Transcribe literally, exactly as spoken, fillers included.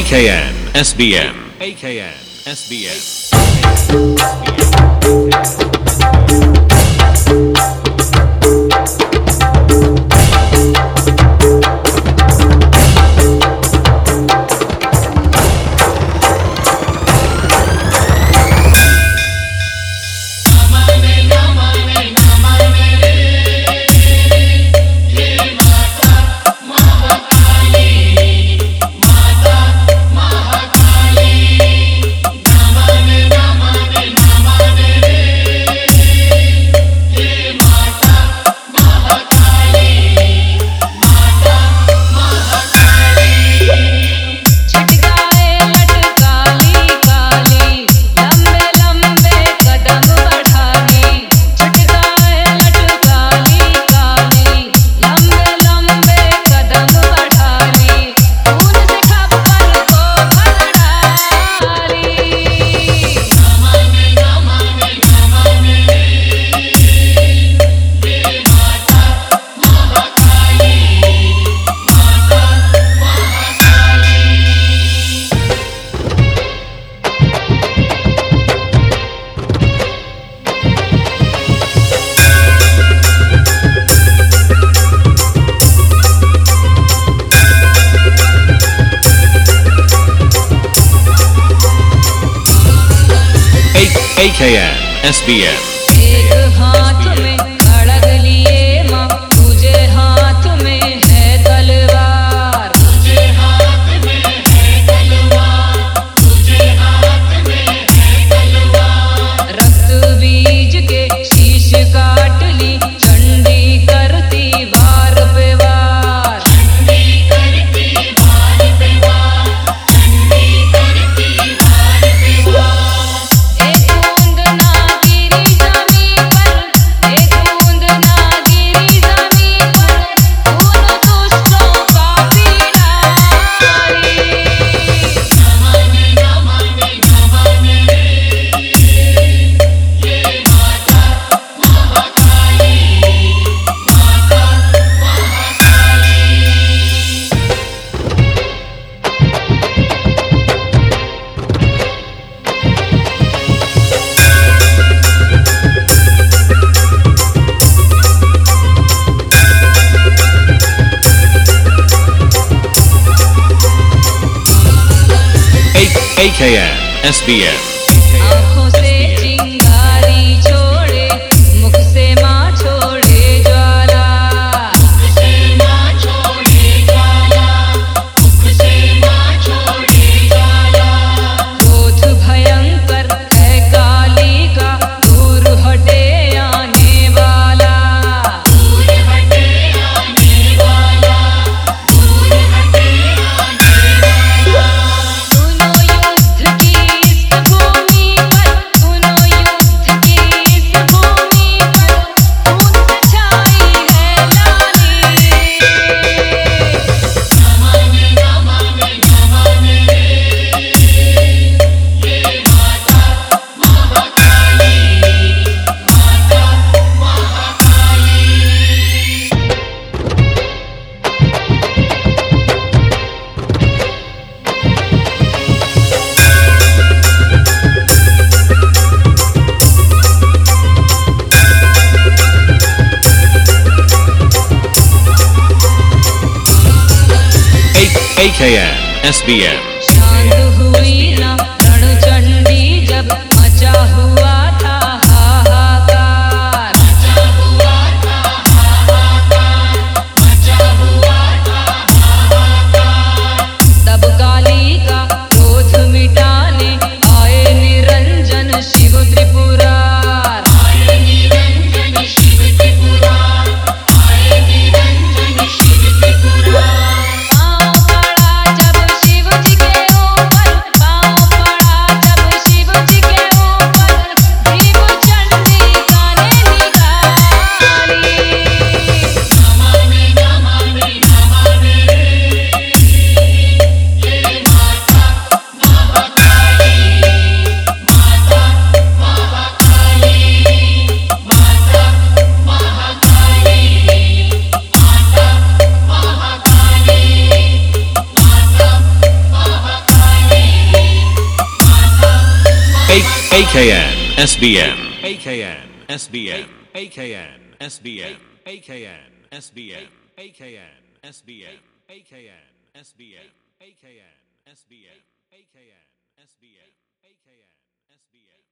K N S B M A K N S B M A K N S B M एक हाथ में खड़ग लिए माँ, तुझे हाथ में है तलवार, तुझे हाथ में है तलवार, तुझे हाथ में है तलवार। रक्त बीज के शीश काट ली, चंडी करती वार पे वार, चंडी करती वार पे वार, चंडी करती वार पे वार। A K N S B M आँखों से चिंगारी छोड़े, मुख से माँ छोड़े ज्वाला, मुख से माँ छोड़े ज्वाला, मुख से माँ छोड़े ज्वाला। क्रोध भयंकर है काली का, दूर हटे आने वाला, दूर हटे आने वाला, दूर हटे आने वाला। सुनो युद्ध की इस भूमि पर, सुनो युद्ध की इस भूमि पर, खून से छाई है लाली। नमन नमन नमन ये माता महाकाली, माता Mahakali. A K N S B M शांत हुई ना रणचंडी, जब मचा हुआ था हाहाकार, मचा हुआ था हाहाकार, मचा हुआ था हाहाकार। तब काली का क्रोध मिटाने आए निरंजन शिव त्रिपुरार, आए निरंजन शिव त्रिपुरार, आए निरंजन शिव त्रिपुरार। पाँव पड़ा जब शिव जी के AKN SBM AKN SBM AKN SBM AKN SBM AKN SBM AKN SBM AKN SBM AKN SBM AKN SBM